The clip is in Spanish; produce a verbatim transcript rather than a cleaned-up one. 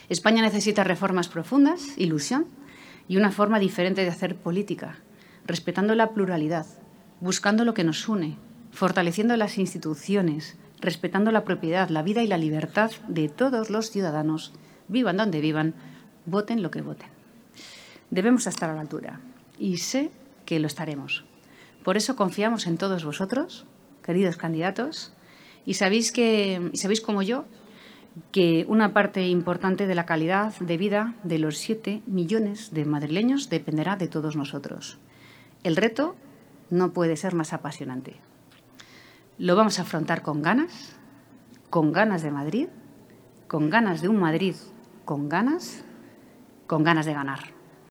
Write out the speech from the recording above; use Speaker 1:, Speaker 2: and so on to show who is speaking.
Speaker 1: España necesita reformas profundas, ilusión y una forma diferente de hacer política, respetando la pluralidad, buscando lo que nos une, fortaleciendo las instituciones, respetando la propiedad, la vida y la libertad de todos los ciudadanos, vivan donde vivan, voten lo que voten. Debemos estar a la altura y sé que lo estaremos. Por eso confiamos en todos vosotros, queridos candidatos, y sabéis, que, sabéis como yo que una parte importante de la calidad de vida de los siete millones de madrileños dependerá de todos nosotros. El reto no puede ser más apasionante. Lo vamos a afrontar con ganas, con ganas de Madrid, con ganas de un Madrid, con ganas, con ganas de ganar.